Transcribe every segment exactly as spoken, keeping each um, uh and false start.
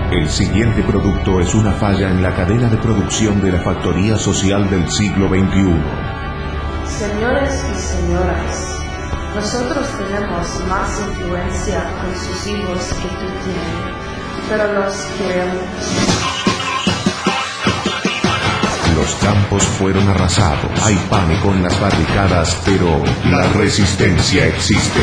El siguiente producto es una falla en la cadena de producción de la factoría social del siglo veintiuno. Señores y señoras, nosotros tenemos más influencia con sus hijos que tú tienes, pero los queremos. Los campos fueron arrasados, hay pánico en las barricadas, pero la resistencia existe.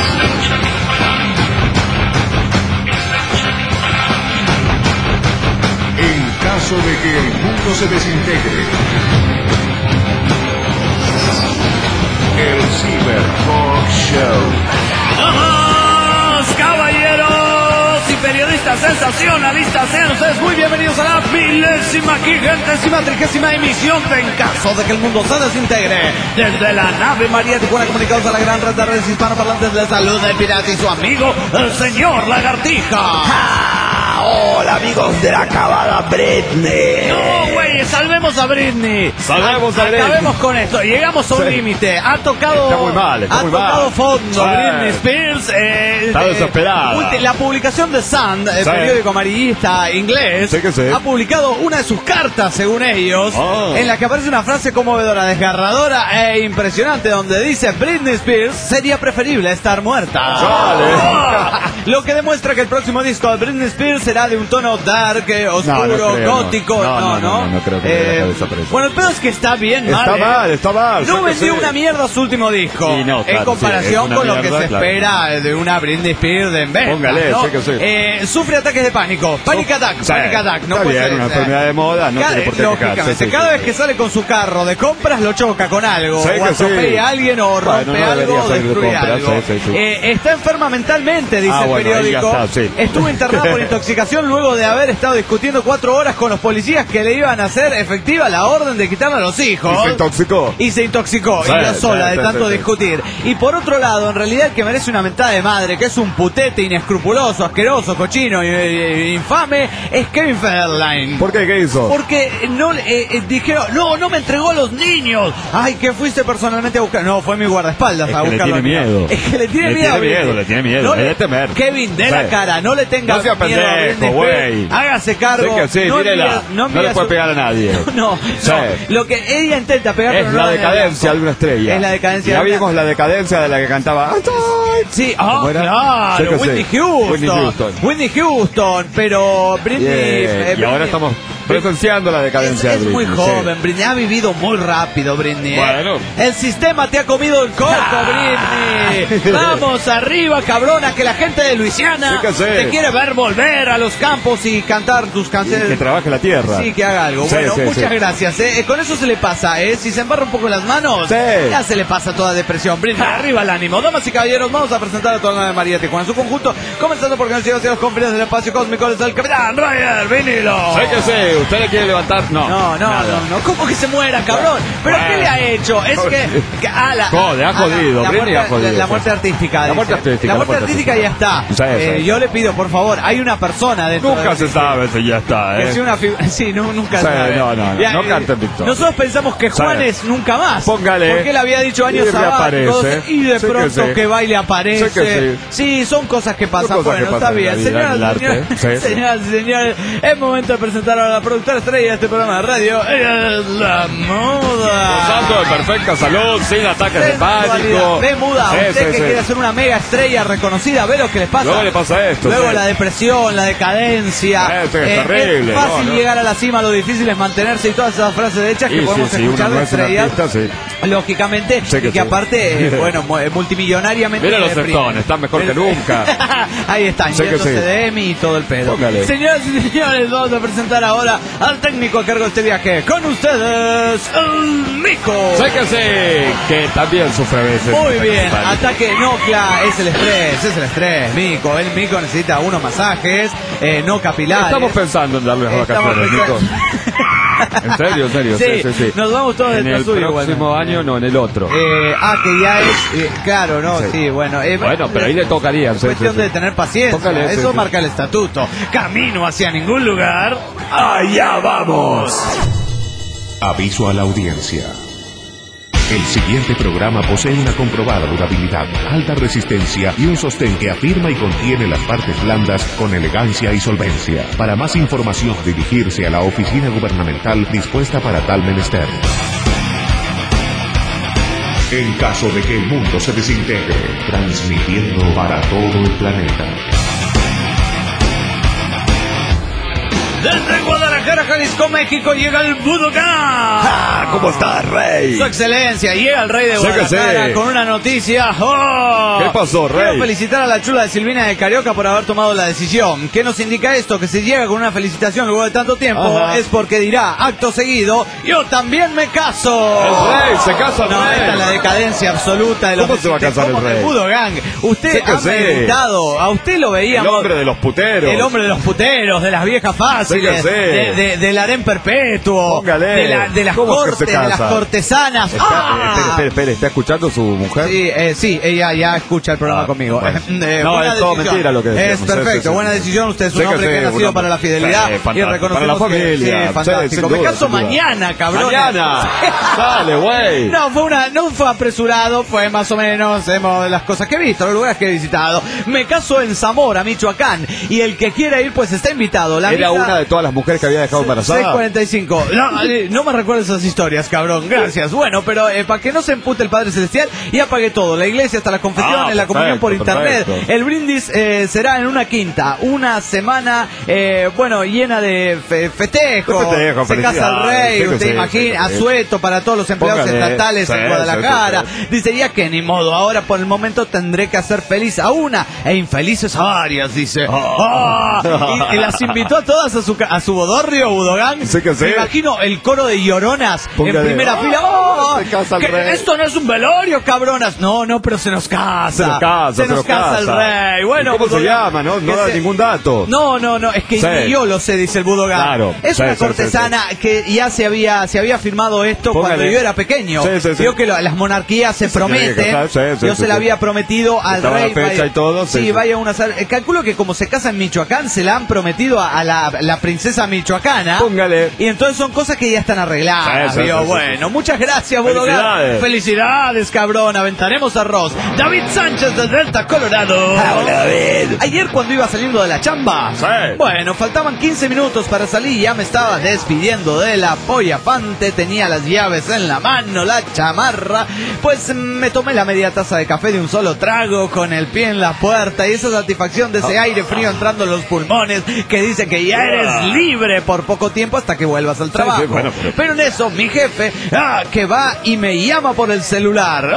En caso de que el mundo se desintegre, el Cyber Talk Show. ¡Vamos, caballeros y periodistas sensacionalistas! Sean ustedes muy bienvenidos a la milésima, quigentésima, trigésima emisión de En Caso de que el Mundo se Desintegre. Desde la nave María Tijuana, comunicados a la gran red de redes hispanoparlantes de salud del pirata y su amigo, el señor Lagartija. ¡Ja! Hola, amigos de la acabada Britney. No, güey, salvemos a Britney. Salvemos a Britney. Acabemos con esto. Llegamos a un Sí. límite. Ha tocado. Está muy mal, está ha muy tocado mal. fondo Sí. Britney Spears. Eh, Está eh, desesperada. ulti- La publicación de Sun, el Sí. periódico amarillista inglés, Sí que sí. ha publicado una de sus cartas, según ellos, Oh. en la que aparece una frase conmovedora, desgarradora e impresionante, donde dice: Britney Spears sería preferible estar muerta. Vale. Lo que demuestra que el próximo disco de Britney Spears será de un tono dark, eh, oscuro, No, no creo, gótico. no. No, No, no, no, no creo que le dé la cabeza por eso. Bueno, el pedo es que está bien mal. Está eh. mal, está mal. No sí que vendió sí. una mierda su último disco. Y no, en claro, comparación sí, es una con lo que mierda, se claro. espera de una Britney Spears de en venta, Póngale, ¿no? sí que sí. Eh, sufre ataques de pánico. Panic attack, Sí, panic attack. No está puede bien, ser, una o sea, enfermedad de moda, no cada- tiene por qué lógicamente, quejarse. Sí, cada sí, vez sí. que sale con su carro de compras lo choca con algo, Sí o que atropella sí. a alguien, o Bueno, rompe no debería algo, o salir de destruye compras, algo. sí, sí, sí. Eh, está enferma mentalmente, dice Ah, el bueno, ahí ya periódico. está, sí. Estuvo internada por intoxicación luego de haber estado discutiendo cuatro horas con los policías que le iban a hacer efectiva la orden de quitarle a los hijos. Y se intoxicó. Y se intoxicó, Sí, y ya sí, sola sí, de sí, tanto sí. discutir. Y por otro lado, en realidad el que merece una mentada de madre, que es un putete inescrupuloso, asqueroso, cochino, e infame, es Kevin Federline. ¿Por qué? ¿Qué hizo? Porque no eh, eh, dijeron, no, no me entregó a los niños. Ay, que fuiste personalmente a buscar. No, fue mi guardaespaldas Es a que le buscar. tiene miedo. Es que le tiene Le miedo. tiene a Britney. miedo, le tiene miedo, No le debe temer. Kevin, de Sí. la cara, no le tenga No sea miedo a pendejo, Britney Spears. güey. Hágase cargo. Sí que sí, no mírela. envíe- No envíe le a puede su- pegar a nadie. No, no, Sí. no. Lo que ella intenta pegar, Es pero no la daña el decadencia blanco. de una estrella. Es la decadencia Ya de una- vimos la decadencia de la que cantaba. Sí, ah, ¿Cómo era? claro, Sí que sí. Whitney Houston. Whitney Houston. Whitney Houston, pero Britney. Bien. eh, Y ahora Britney- estamos presenciando la Es, decadencia es de muy Britney, joven, sí. Britney. Ha vivido muy rápido, Britney. ¿eh? Bueno. El sistema te ha comido el coco, Britney. Vamos arriba, cabrona, que la gente de Luisiana Sí que sí. te quiere ver volver a los campos y cantar tus canciones. Que trabaje la tierra. Sí, que haga algo. Sí, Bueno, sí, muchas sí. gracias. ¿eh? Eh, Con eso se le pasa, ¿eh? Si se embarra un poco las manos, Sí. ya se le pasa toda depresión. Britney, arriba el ánimo. Damas y caballeros, vamos a presentar a toda la de María Tijuana en su conjunto, comenzando porque nos llega hacia los confines del espacio cósmico desde el capitán Ryder Vinilo. Sé que sí, usted le quiere levantar. No, No, no, nada. no, no. ¿Cómo que se muera, cabrón? ¿Pero Bueno. qué le ha hecho? Es que... que ah, la, Jode, ha ah, jodido, La, Britney muerte, ha jodido, la, la sí. muerte artística. La dice. muerte artística, La la muerte muerte artística ya está. Sí, sí. Eh, yo le pido, por favor, hay una persona dentro Nunca de- se sabe si ya está, Que ¿eh? sea una figura... Sí, no, nunca Sí, se sabe. no, no, no. Ya, No eh, canten Víctor. Nosotros pensamos que Sí. Juan es nunca más. Póngale. Porque él había dicho años Y sabáticos reaparece. y de Sí que pronto sí. que va y le aparece. Sí que Sí, son cosas que pasan. Son cosas Bueno, que está pasan en la bien. vida, en el Señoras y arte. señores, Sí, sí. señoras y señores, es momento de presentar a la productora estrella de este programa de radio. Ella es la moda. Gozando de perfecta salud, sin ataques de Sensualidad. pánico. Ve muda, Sí, usted sí, que sí. quiere ser una mega estrella reconocida, ve lo que les pasa. Luego le pasa esto. Luego sí. la depresión, la decadencia. Esto es Eh, terrible, es fácil no, no. llegar a la cima, lo difícil es mantenerse y todas esas frases hechas que Y sí, podemos sí, escuchar uno de no es un estrellas. artista, sí. Lógicamente, Sí que y que sí. aparte, eh, bueno, mu- multimillonariamente. Mira los deprimen. Deftones, están mejor que nunca. Ahí están, Sí que yéndose sí. de Emmy y todo el pedo. Póngale. Señoras y señores, vamos a presentar ahora al técnico a cargo de este viaje. Con ustedes, el Mico. Sé que sí, que también sufre a veces. Muy bien, Vale. ataque no, claro, es el estrés, es el estrés, Mico. El Mico necesita unos masajes, eh, no capilares. Estamos pensando en darles Estamos vacaciones, Nico. pensando- En serio, en serio. Sí, Sí, sí, sí. nos vamos todos En detrás el suyo, próximo igualmente. año, no, en el otro. Eh, ah, que ya es, eh, claro, ¿no? Sí, Sí. bueno. eh, Bueno, pero ahí le tocaría. Es sí, cuestión sí, sí. de tener paciencia. Póngale, sí, Eso sí. marca el estatuto. Camino hacia ningún lugar. ¡Allá vamos! Aviso a la audiencia. El siguiente programa posee una comprobada durabilidad, alta resistencia y un sostén que afirma y contiene las partes blandas con elegancia y solvencia. Para más información, dirigirse a la oficina gubernamental dispuesta para tal menester. En caso de que el mundo se desintegre, transmitiendo para todo el planeta. Desde Guadalajara, Jalisco, México, llega el Budokan. Ah, ¿cómo estás, rey? Su excelencia, llega el rey de Sí que Guadalajara sí. con una noticia. ¡Oh! ¿Qué pasó, rey? Quiero felicitar a la chula de Silvina de Carioca por haber tomado la decisión. ¿Qué nos indica esto? Que si llega con una felicitación luego de tanto tiempo, Ajá. es porque dirá, acto seguido, yo también me caso. El rey, se casa el No, rey. esta es la decadencia absoluta de los ¿Cómo se va a casar el ¿Cómo que rey? Budokan? Usted Sí que ha sí. meditado, a usted lo El veíamos. hombre de los puteros. El hombre de los puteros, de las viejas fáciles, Sí que sí. de, de- del harén perpetuo, Póngale. de, la- de las ¿Cómo que se cortes, de las casa? cortesanas. Está, ¡Ah! eh, espere, espere, espere, ¿está escuchando su mujer? Sí, eh, sí, ella ya escucha el programa Ah, conmigo. bueno. Eh, No, buena es todo decisión. mentira lo que decíamos. Es Sí, perfecto, sí, sí. buena decisión. Usted es un Sí que hombre que sí, ha nacido una- para la fidelidad Sí, y fantástico. reconocemos Para la que- familia. sí, Sí, fantástico. sin Me duda, caso sin duda. mañana, cabrón. Mañana. Dale, güey. No, fue una, no fue apresurado, fue más o menos hemos, las cosas que he visto, los lugares que he visitado. Me caso en Zamora, Michoacán, y el que quiera ir, pues está invitado. La Era misa- una de todas las mujeres que había dejado seis embarazada. cuarenta y cinco. No, eh, no me recuerdo esas historias, cabrón. Gracias. Bueno, pero eh, para que no se empute el Padre Celestial, ya pagué todo. La iglesia hasta la confesión, Ah, en la comunión por perfecto, internet. perfecto. El brindis eh, será en una quinta. Una semana, eh, bueno, llena de fe- festejo. De festejo, se casa el felicidades. rey, Sí que usted sí, imagina, sí que sí. asueto para todos los empleados Póngale. estatales Sí, en sí, Guadalajara. sí, Dice, ya que ni modo, ahora por el momento tendré que hacer feliz a una e infelices a varias, dice. Ah, y, y las invitó a todas a su, ca- a su bodorrio, Budokan. Sí que sí. Me imagino el coro de lloronas Póngale. en primera ¡Oh! fila. ¡Oh! Se casa el ¿Qué? rey. Esto no es un velorio, cabronas. No, no, pero se nos casa. Se nos casa, Se se nos nos casa el casa. rey. Bueno, ¿Y cómo se Budokan, llama? No, no que da se- ningún dato. No, no, no, es que Sí. ni yo lo sé, dice el Budokan. Claro. Es Sí, una sí, cortesana que ya se había, se había firmado esto Póngale. cuando yo era pequeño. Sí, sí, sí. Vio que lo- las monarquías se Se tiene que prometen. casar, sí, sí, yo sí, se la sí. había prometido al Estaba la rey. fecha vaya- y todo, sí, Sí, sí. vaya una sal- eh, Calculo que como se casa en Michoacán, se la han prometido a, a la, la princesa michoacana. Póngale. Y entonces son cosas que ya están arregladas. Sí, sí, vio. sí, sí, Bueno, sí. muchas gracias, Budokan. Felicidades. Felicidades, cabrón. Aventaremos arroz. David Sánchez de Delta, Colorado. Hola, David. Ayer cuando iba saliendo de la chamba, Sí. bueno, faltaban quince minutos para salir, ya me estaba despidiendo de la polla pante, tenía las llaves en la mano, la chamarra, pues me tomé la media taza de café de un solo trago con el pie en la puerta y esa satisfacción de ese aire frío entrando en los pulmones que dice que ya eres libre por poco tiempo hasta que vuelvas al trabajo. sí, bueno, pero- Pero en eso mi jefe, ah, que va y me llama por el celular.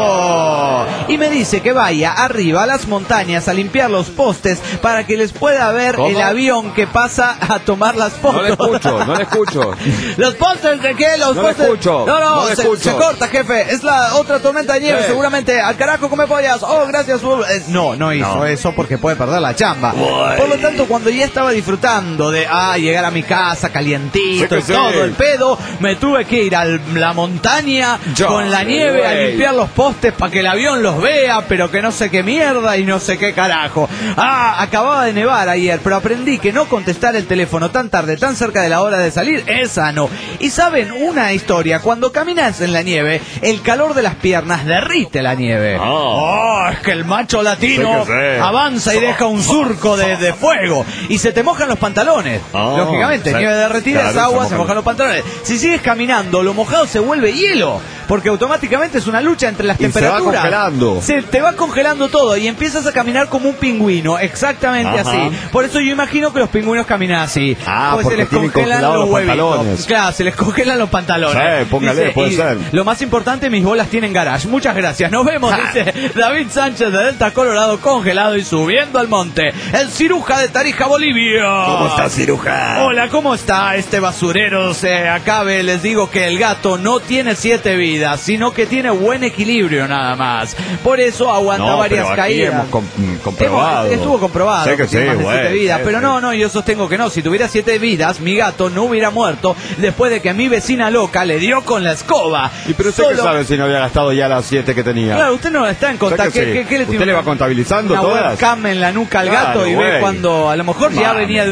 ¡Oh! Y me dice que vaya arriba a las montañas a limpiar los postes para que les pueda ver ¿Cómo? el avión que pasa a tomar las No fotos. le escucho, no le escucho. ¿Los postes de qué? Los No le postes. escucho, No, no, no le se, escucho. se corta, jefe. Es la otra tormenta de nieve, Sí. seguramente. Al carajo, come pollas. Oh, gracias. por- Eh, no, no hizo No. eso porque puede perder la chamba. Por lo tanto, cuando ya estaba disfrutando de ah, llegar a mi casa calientito Sí que y sí. todo el pedo, me tuve que ir a la montaña Ya, con la nieve a güey. limpiar los postes para que el avión los vea, pero que no sé qué mierda y no sé qué carajo. Ah, acababa de nevar ayer, pero aprendí que no contestar el teléfono tan tarde, tan cerca de la hora de salir, es sano. Y saben una historia, cuando caminas en la nieve, el calor de las piernas derrite la nieve. Ah. Oh, es que el macho latino Sí que sí. avanza y deja un surco de, de fuego y se te mojan los pantalones. Ah, Lógicamente, sí. nieve derretida es Claro, agua, se se mojan. mojan los pantalones. Si sigues caminando, lo mojado se vuelve hielo, porque automáticamente es una lucha entre las Y se va temperaturas. congelando. Se te va congelando todo y empiezas a caminar como un pingüino, exactamente Ajá. así. Por eso yo imagino que los pingüinos caminan así. Ah, Pues porque se les tienen congelan congelados los los huevitos. pantalones. Claro, se les congelan los pantalones. Sí, póngale, puede y ser. Lo más importante, mis bolas tienen garage. Muchas gracias. Nos vemos, dice David Sánchez de Delta, Colorado, congelado y subiendo al monte. El ciruja de Tarija, Bolivia. ¿Cómo está, ciruja? Hola, ¿cómo está este basurero? Se acabe, les digo que el gato no tiene siete vidas, sino que tiene buen equilibrio nada más. Por eso aguanta No, varias pero aquí caídas. hemos com- comprobado. Hemos- estuvo comprobado Sé que que tiene sí, más de güey, siete vidas, sí, pero sí. no, no, yo sostengo que no. Si tuviera siete vidas, mi gato no hubiera muerto después de que a mi vecina loca le dio con la escoba. ¿Y pero usted qué Solo- sabe si no había gastado ya las siete que tenía? Claro, usted no está en contacto. Sé que ¿Qué, sí. qué- qué le ¿Usted tiene le va una- contabilizando una todas? webcam en la nuca al Claro, gato y ve güey. cuando a lo mejor ya Mami. venía de una noche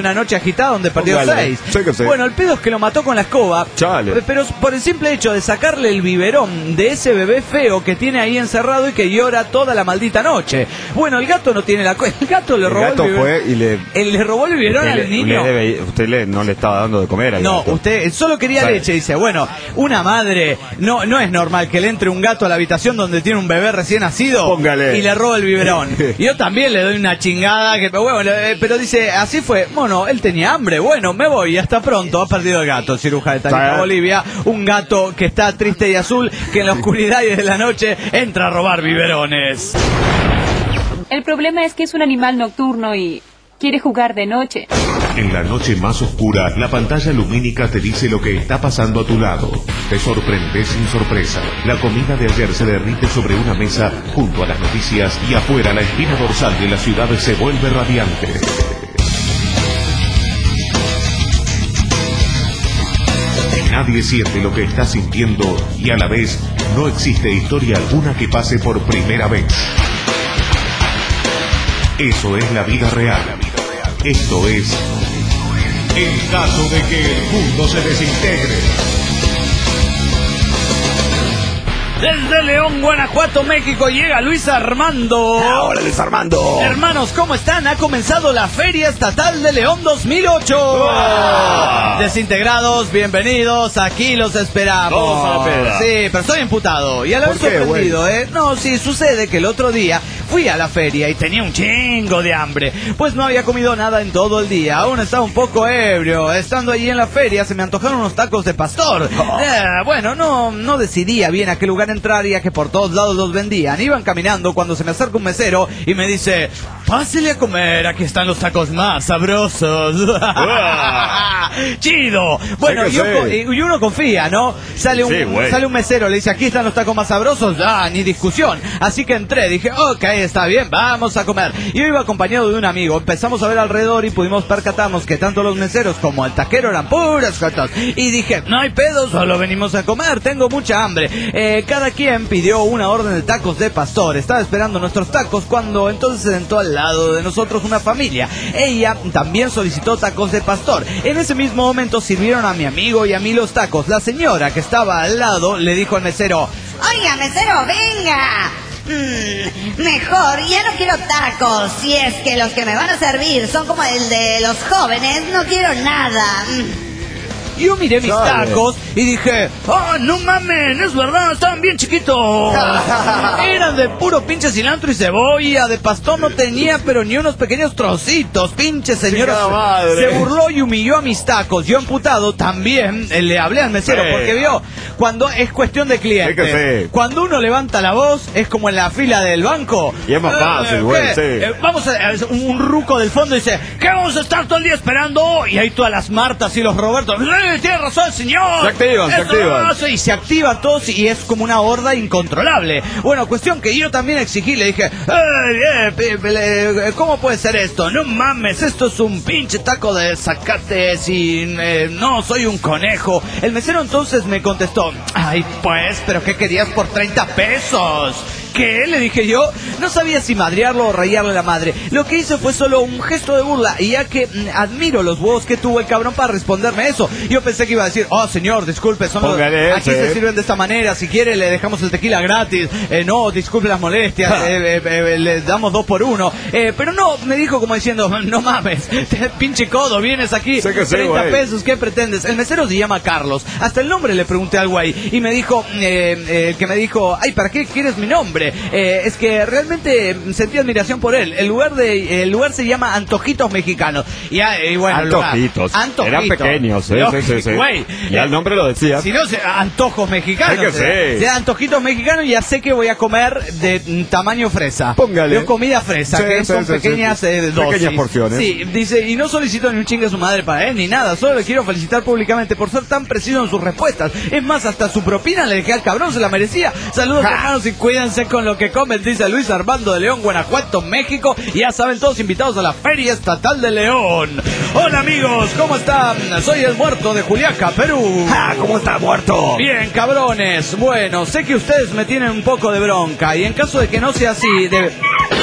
agitada donde perdió Póngale. seis. Sí que sí. Bueno, el pedo es que lo mató con la escoba. Chale. Pero por el simple hecho de sacarle el biberón de ese bebé feo que tiene ahí encerrado y que llora toda la maldita noche. Bueno, el gato no tiene la co- el gato le El robó gato el biberón. fue y le... Él le robó el biberón usted al le- niño. le debe- usted le, no le estaba dando de comer al No, gato. usted solo quería Vale. leche. Dice, bueno, una madre, no no es normal que le entre un gato a la habitación donde tiene un bebé recién nacido. Póngale. Y le roba el biberón. Yo también le doy una chingada, que bueno, le- pero dice, así fue. Bueno, él tenía hambre. Bueno, me voy, hasta pronto. Ha perdido el gato, ciruja de Talita, Vale. Bolivia. Un gato que está triste y azul, que en la oscuridad y de la noche entra a robar biberones. El problema es que es un animal nocturno y quiere jugar de noche. En la noche más oscura, la pantalla lumínica te dice lo que está pasando a tu lado. Te sorprendes sin sorpresa. La comida de ayer se derrite sobre una mesa junto a las noticias y afuera la espina dorsal de la ciudad se vuelve radiante. Nadie siente lo que está sintiendo y a la vez no existe historia alguna que pase por primera vez. Eso es la vida real. Esto es en caso de que el mundo se desintegre. Desde León, Guanajuato, México, llega Luis Armando. Hola, Luis Armando. Hermanos, ¿cómo están? Ha comenzado la Feria Estatal de León dos mil ocho. ¡Wow! Desintegrados, bienvenidos, aquí los esperamos. Vamos a la peda. Sí, pero estoy imputado y a la ¿Por vez qué, sorprendido, güey? ¿eh? No, sí, sucede que el otro día fui a la feria y tenía un chingo de hambre, pues no había comido nada en todo el día, aún estaba un poco ebrio. Estando allí en la feria se me antojaron unos tacos de pastor. Oh. Eh, bueno, no, no decidía bien a qué lugar entrar, ya que por todos lados los vendían. Iban caminando cuando se me acerca un mesero y me dice, pásele a comer, aquí están los tacos más sabrosos. Chido. Bueno, Sí que yo sí. co- y y uno confía, ¿no? Sale un, Sí, güey. sale un mesero, le dice, aquí están los tacos más sabrosos. Ah, ni discusión. Así que entré, dije, ok, está bien, vamos a comer. Yo iba acompañado de un amigo, empezamos a ver alrededor y pudimos percatarnos que tanto los meseros como el taquero eran puras jotas. Y dije, no hay pedo, solo venimos a comer, tengo mucha hambre. Eh, cada quien pidió una orden de tacos de pastor. Estaba esperando nuestros tacos cuando entonces se sentó al lado de nosotros una familia. Ella también solicitó tacos de pastor. En ese mismo momento sirvieron a mi amigo y a mí los tacos. La señora que estaba al lado le dijo al mesero, Oiga, mesero, venga. Mm, mejor, ya no quiero tacos. Si es que los que me van a servir son como el de los jóvenes, no quiero nada. Mm. yo miré mis Chale. tacos y dije, ¡oh, no mamen! Es verdad, estaban bien chiquitos. Eran de puro pinche cilantro y cebolla. De pastor no tenía, pero ni unos pequeños trocitos. Pinche señora. Chica madre. Se burló y humilló a mis tacos. Yo amputado también eh, le hablé al mesero Sí. porque vio, cuando es cuestión de clientes. Sí que sí. Cuando uno levanta la voz, es como en la fila del banco. Y es más fácil, güey, ¿qué? sí. Eh, vamos a, a- un, un ruco del fondo dice, ¿qué vamos a estar todo el día esperando? Y ahí todas las Martas y los Robertos, ¡eh, tiene razón, señor! Se activan, se Eso activan. no hace", y se activan todos y es como una horda incontrolable. Bueno, cuestión que yo también exigí, le dije, "Ey, eh, pe- pe- le- ¿cómo puede ser esto? No mames, esto es un pinche taco de zacates y eh, no, soy un conejo". El mesero entonces me contestó, ay pues, ¿pero qué querías por treinta pesos? ¿Qué? Le dije yo. No sabía si madrearlo o rayarle la madre. Lo que hice fue solo un gesto de burla. Y ya que mm, admiro los huevos que tuvo el cabrón para responderme eso, yo pensé que iba a decir, oh señor, disculpe, son los- Póngale aquí ese. se sirven de esta manera. Si quiere le dejamos el tequila gratis. Eh, no, disculpe las molestias. eh, eh, eh, le damos dos por uno. Eh, pero no, me dijo como diciendo, no mames, te- pinche codo, vienes aquí, Sé que sí, treinta güey. pesos, ¿qué pretendes? El mesero se llama Carlos. Hasta el nombre le pregunté al güey. Y me dijo, eh, eh, que me dijo, ay, ¿para qué quieres mi nombre? Eh, es que realmente sentí admiración por él. El lugar de el lugar se llama Antojitos Mexicanos. Y, ah, y bueno, el lugar- Antojitos. Antojitos. Eran pequeños, ¿eh? Sí, sí, sí. Güey, Ya el nombre lo decía. si no, se- antojos mexicanos. Sé que eh. sí. De antojitos mexicanos, ya sé que voy a comer de mm, tamaño fresa. Póngale. De comida fresa, Sí, que sí, son sí, pequeñas sí. eh, dosis. Pequeñas porciones. Sí, dice, y no solicito ni un chingue a su madre para él, ni nada. Solo le quiero felicitar públicamente por ser tan preciso en sus respuestas. Es más, hasta su propina le dejé al cabrón, se la merecía. Saludos, Ja. hermanos, y cuídense con lo que comen, dice Luis Armando de León, Guanajuato, México. Y ya saben, todos invitados a la Feria Estatal de León. Hola, amigos, ¿cómo están? Soy el muerto de Juliaca, Perú. Ah, ¿cómo está muerto? Bien, cabrones. Bueno, sé que ustedes me tienen un poco de bronca y en caso de que no sea así, de...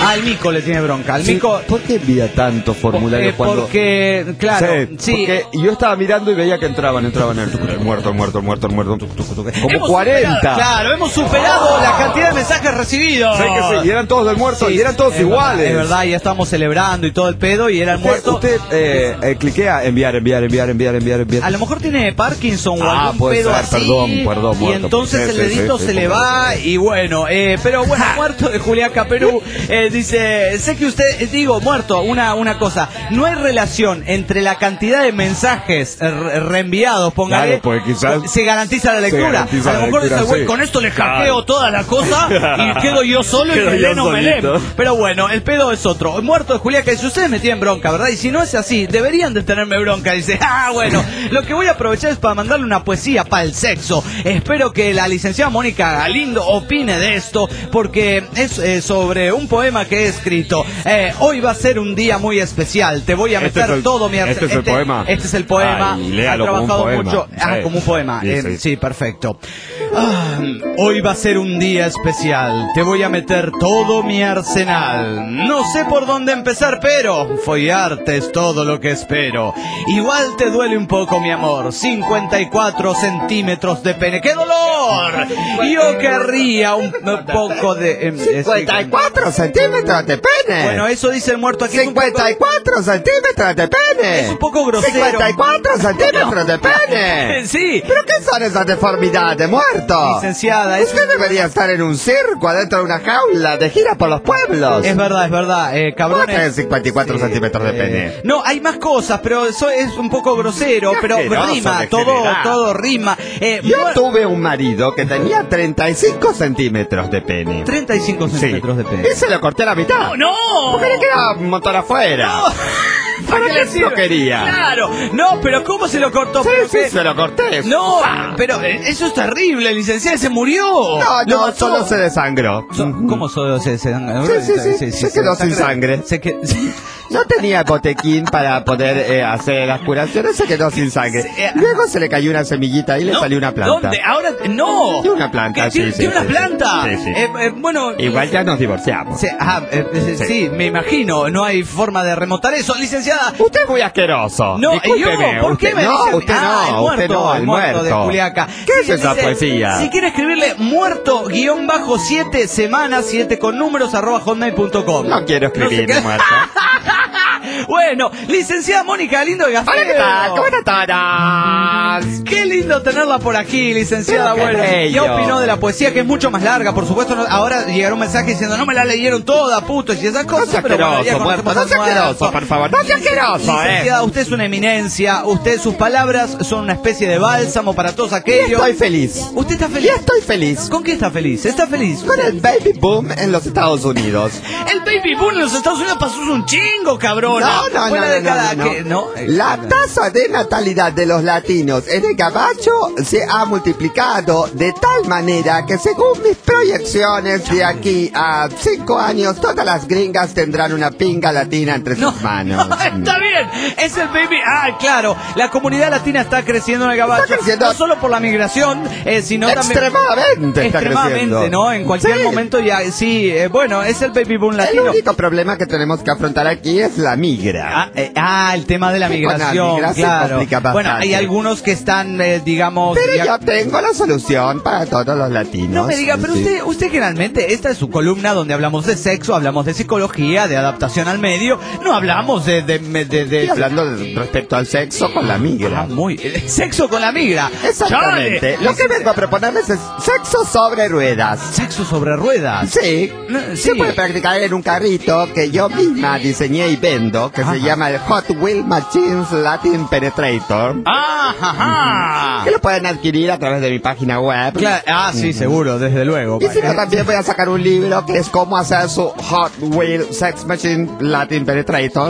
Al Mico le tiene bronca. Al Sí, Mico... ¿por qué envía tantos formularios Eh, cuando...? porque, claro, sí. Sí, porque yo estaba mirando y veía que entraban, entraban el, el muerto, el muerto, el muerto, el muerto, tuc, tuc, tuc, como Hemos cuarenta. superado, claro, hemos superado la cantidad de mensajes recibidos. Sí, que sí, y eran todos del muerto, Sí, y eran todos es iguales. Verdad, es verdad, ya estamos celebrando y todo el pedo y era el Usted, muerto. usted eh, eh, cliquea enviar, enviar, enviar, enviar, enviar, enviar. A lo mejor tiene Parkinson o Ah, algún puede pedo ser, así. perdón, perdón, y muerto. entonces Sí, el sí, dedito sí, se sí, le sí. va y bueno, eh, pero bueno, muerto de Julián Caperú eh, dice, sé que usted, eh, digo, muerto, una, una cosa, no hay relación entre la cantidad de mensajes eh, re- reenviados, póngale, Claro, porque quizás se garantiza la lectura. garantiza A lo la mejor lectura, ese güey, sí. con esto le hackeo Claro. toda la cosa y quedo yo solo y Quedo me yo leen o me leen. solito. Pero bueno, el pedo es otro. Muerto de Julián, que dice, ustedes me tienen bronca, ¿verdad? Y si no es así, deberían de tenerme bronca. Dice, ah, bueno, lo que voy a aprovechar es para mandarle una poesía para el sexo. Espero que la licenciada Mónica Galindo opine de esto, porque es eh, sobre un poema que he escrito. Eh, hoy va a ser un día muy especial. Te voy a Este meter es el- todo mi... este es el poema. Este es el poema. Ay, Ha léalo como un trabajado poema. mucho. Ah, Sí. como un poema. Sí, Eh, sí. sí, perfecto. Ah, hoy va a ser un día especial. Te voy a meter todo mi arsenal. No sé por dónde empezar, pero follarte es todo lo que espero. Igual te duele un poco, mi amor. cincuenta y cuatro centímetros de pene. ¡Qué dolor! Yo querría un poco de... em, eh, cincuenta y cuatro centímetros de pene. Bueno, eso dice el muerto aquí. Es un poco- cincuenta y cuatro centímetros de pene. Es un poco grosero. cincuenta y cuatro centímetros de pene. Sí. ¿Pero qué son esas deformidades, muerto? Licenciada, es Usted debería estar en un circo, adentro de una jaula, de gira por los pueblos. Es verdad, es verdad, eh, ¿Cómo cabrones. tenés cincuenta y cuatro Sí, centímetros de eh, pene? No, hay más cosas, pero eso es un poco grosero, Qué pero asqueroso, rima, todo, degenerado. todo rima. Eh, Yo bueno, tuve un marido que tenía treinta y cinco centímetros de pene. treinta y cinco Sí. centímetros de pene. Y se lo corté a la mitad. ¡No! Porque le quedaba un montón afuera. ¡No! ¿Para qué le lo sirve? quería? Claro, no, pero ¿cómo se lo cortó? Sí, Pero sí, que- se lo corté. No, Ah. pero eh, eso es terrible, licenciada, se murió. No, Lo no, mató. solo se desangró. So- ¿Cómo solo se se Sí, sí, sí, se quedó sin sangre. Se que- No tenía botequín para poder eh, hacer las curaciones, se quedó sin sangre. Sí, eh, Luego se le cayó una semillita y le No, salió una planta. ¿Dónde? Ahora no. Tiene una planta, ¿Qué? sí, ¿Tiene, sí, tiene sí, una sí. planta? Sí, sí. Eh, eh, bueno. Igual ya nos divorciamos. Sí, ah, eh, eh, sí. Sí. me imagino. No hay forma de remontar eso, licenciada. Usted es muy asqueroso. No, Discúlpeme, yo, ¿por qué usted- me no, dicen? usted Ah, no, el muerto, usted no, el muerto. de Juliaca. ¿Qué es Sí, esa dice, poesía? Si quiere escribirle muerto guión bajo siete semanas, siete con números arroba hotmail punto com. No quiero escribir, No sé qué- muerto. Bueno, licenciada Mónica Galindo de Gafeo. Hola, ¿qué tal? ¿Cómo están todos? Qué lindo tenerla por aquí, licenciada. Pero qué Bueno, ¿qué bello. opinó de la poesía? Que es mucho más larga, por supuesto. no- ahora llegará un mensaje diciendo, no me la leyeron toda, putos, y esas No cosas. sea pero bueno, ya asqueroso, muerto. conocemos No al sea asqueroso, muerto. por favor. No sea asqueroso, eh. Licenciada, usted es una eminencia. Usted, sus palabras son una especie de bálsamo para todos Y aquellos. estoy feliz. ¿Usted está Y feliz? estoy feliz. ¿Con qué está feliz? ¿Está feliz? Con el baby boom en los Estados Unidos. El baby boom en los Estados Unidos pasó un chingo, cabrón. No, no, Fue no, la no, década no, no. que- ¿no? Eh, La tasa de natalidad de los latinos en el gabacho se ha multiplicado de tal manera que según mis proyecciones de aquí a cinco años, todas las gringas tendrán una pinga latina entre No, sus manos. no, está bien, es el baby. Ah, claro, la comunidad latina está creciendo en el gabacho. Está creciendo. No solo por la migración, eh, sino también. Extremadamente está Extremadamente, creciendo. ¿no? En cualquier Sí. momento ya, sí, eh, bueno, es el baby boom El latino. único problema que tenemos que afrontar aquí es la migra. Ah, eh, ah, el tema de la Sí, con la migración, migración claro. complica Bueno, hay bastante. algunos que están, eh, digamos. Pero ya- yo tengo la solución para todos los latinos. No me diga, pero Sí. usted, usted generalmente, esta es su columna donde hablamos de sexo, hablamos de psicología, de adaptación al medio, no hablamos de... de, de, de- de- Estoy hablando de- respecto al sexo con la migra. Ah, muy... eh, sexo con la migra. Exactamente. Chale. Lo que vengo a proponerles es sexo sobre ruedas. Sexo sobre ruedas. Sí. No, Se sí. puede practicar en un carrito que yo misma diseñé y vendo, que Ajá. se llama el Hot Wheel Machines Latin Penetrator. Ah, ajá. Que lo pueden adquirir a través de mi página web. Cla- ah, sí, seguro, desde luego. Y si no, Eh, también voy a sacar un libro que es cómo hacer su Hot Wheel Sex Machine Latin Penetrator.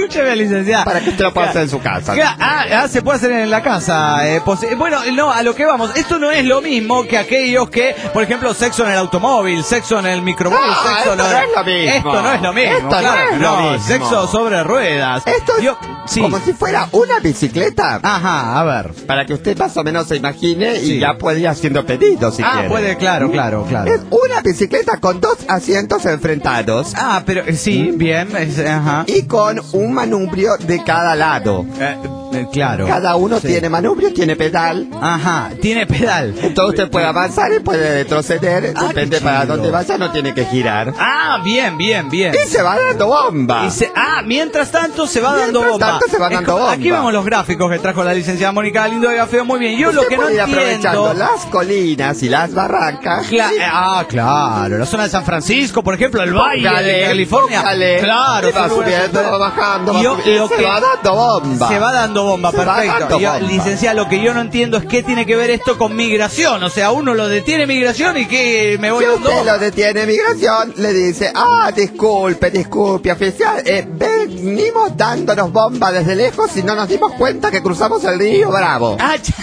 escúcheme, licenciada. Para que usted lo pueda hacer en su casa. Ah, ah, se puede hacer en la casa. Eh, bueno, no, a lo que vamos. Esto no es lo mismo que aquellos que, por ejemplo, sexo en el automóvil, sexo en el microbús, no, sexo esto no, no es lo mismo. Esto no es lo mismo. Esto claro, no es lo no, mismo. Sexo sobre ruedas. Esto es Yo, sí. como si fuera una bicicleta. Ajá, a ver. Para que usted más o menos se imagine Sí. y ya puede ir haciendo pedidos si ah, quiere. puede, claro, claro, claro. Es una bicicleta con dos asientos enfrentados. Ah, pero eh, sí, bien, es, ajá. Y con un manubrio de cada lado. Eh, eh, claro. Cada uno Sí. tiene manubrio, tiene pedal. Ajá, tiene pedal. Entonces usted puede avanzar y puede retroceder. Ah, Depende qué para chido. dónde vaya, no tiene que girar. Ah, bien, bien, bien. Y se va dando bomba. Y se- ah, mientras tanto se va Mientras dando bomba. tanto se va Es dando como- bomba. Aquí vemos los gráficos que trajo la licenciada Mónica Lindo de Gafeo. Muy bien, yo Usted lo que no puede ir aprovechando entiendo... las colinas y las barrancas. Cla- eh, ah, claro, la zona de San Francisco, por ejemplo, el Valle de California. Póngale. Claro, Y va son lugares subiendo, super- va bajando, va Yo- subiendo, lo se que- va dando bomba. Se va dando bomba, Se va perfecto. dando Yo, bomba. licenciada, lo que yo no entiendo es qué tiene que ver esto con migración. O sea, uno lo detiene migración y que me voy Si dando usted bomba. lo detiene migración, le dice, ah, disculpe, disculpe, oficial, eh, venimos dándonos bomba desde lejos y no nos dimos cuenta que cruzamos el río Bravo. Ah, ch-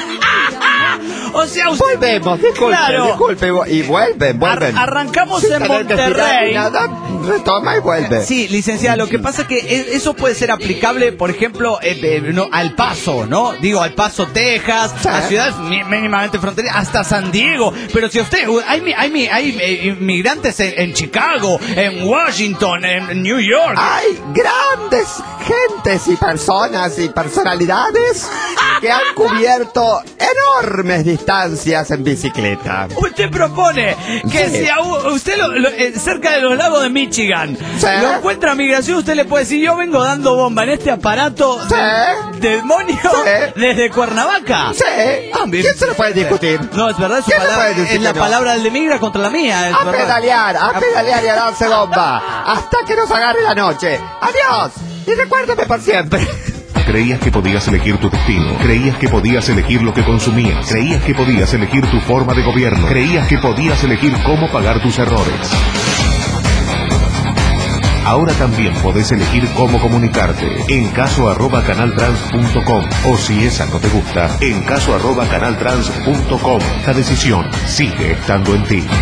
o sea, usted... Volvemos, disculpe, Claro. disculpe, y vuelven, vuelven. Ar- arrancamos Sin en tener que Monterrey. tirar ni nada, retoma y vuelve. Sí, licenciada, lo que pasa es que e- eso puede ser aplicable, por ejemplo, eh, eh, no, al Paso, ¿no? Digo, al Paso, Texas, Sí. a ciudades mi- mínimamente fronterizas, hasta San Diego. Pero si usted, uh, hay, mi- hay, mi- hay eh, inmigrantes en, en Chicago, en Washington, en New York. Hay grandes gentes y personas y personalidades que han cubierto enormes distancias en bicicleta. Usted propone que Sí. si a u- usted lo- lo- eh, cerca de los lagos de Michigan Sí. lo encuentra a migración, usted le puede decir, yo vengo dando bomba en este aparato Sí. de- demonio Sí. desde Cuernavaca. Sí. Ah, bien. ¿Quién se lo puede discutir? No, es verdad, es, su ¿Quién le palabra, puede decir es la que no? palabra del de migra contra la mía. Es A verdad. pedalear, a pedalear y a darse bomba. Hasta que nos agarre la noche. ¡Adiós! Y recuérdame por siempre. Creías que podías elegir tu destino. Creías que podías elegir lo que consumías. Creías que podías elegir tu forma de gobierno. Creías que podías elegir cómo pagar tus errores. Ahora también podés elegir cómo comunicarte. En caso arroba canaltrans punto com. O si esa no te gusta, en caso arroba canaltrans punto com. La decisión sigue estando en ti.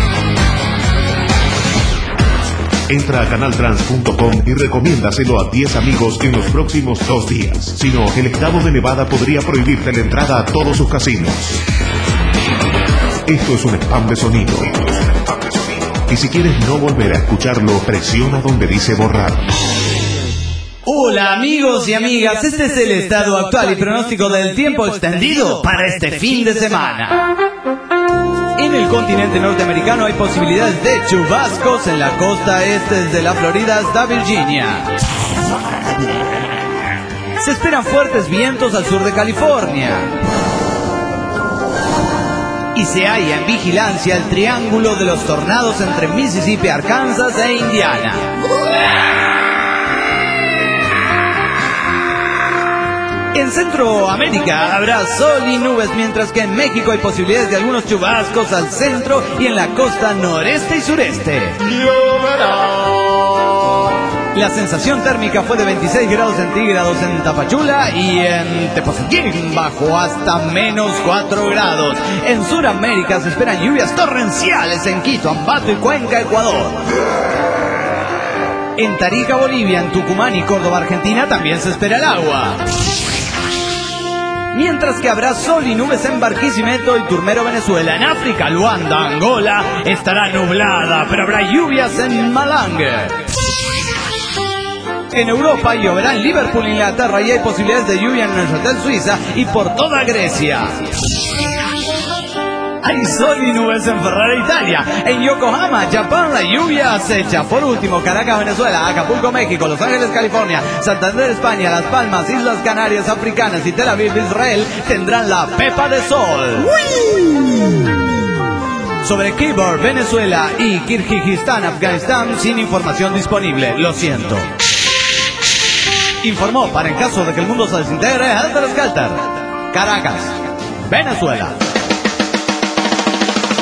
Entra a canaltrans punto com y recomiéndaselo a diez amigos en los próximos dos días. Si no, el estado de Nevada podría prohibirte la entrada a todos sus casinos. Esto es un spam de sonido. Y si quieres no volver a escucharlo, presiona donde dice borrar. Hola amigos y amigas, este es el estado actual y pronóstico del tiempo extendido para este fin de semana. En el continente norteamericano hay posibilidades de chubascos en la costa este de la Florida hasta Virginia. Se esperan fuertes vientos al sur de California. Y se halla en vigilancia el triángulo de los tornados entre Mississippi, Arkansas e Indiana. En Centroamérica habrá sol y nubes, mientras que en México hay posibilidades de algunos chubascos al centro y en la costa noreste y sureste. La sensación térmica fue de veintiséis grados centígrados en Tapachula y en Tepozotlán bajó hasta menos cuatro grados. En Sudamérica se esperan lluvias torrenciales en Quito, Ambato y Cuenca, Ecuador. En Tarija, Bolivia, en Tucumán y Córdoba, Argentina también se espera el agua. Mientras que habrá sol y nubes en Barquisimeto y Turmero, Venezuela. En África, Luanda, Angola, estará nublada, pero habrá lluvias en Malangue. En Europa lloverá en Liverpool, Inglaterra, y hay posibilidades de lluvia en Neuchâtel, Suiza, y por toda Grecia. Hay sol y nubes en Ferrara, Italia. En Yokohama, Japón, la lluvia acecha. Por último, Caracas, Venezuela, Acapulco, México, Los Ángeles, California, Santander, España, Las Palmas, Islas Canarias Africanas y Tel Aviv, Israel, tendrán la pepa de sol. Sobre Kibor, Venezuela y Kirguistán, Afganistán, sin información disponible. Lo siento. Informó para en caso de que el mundo se desintegre, Alter Skelter, Caracas, Venezuela.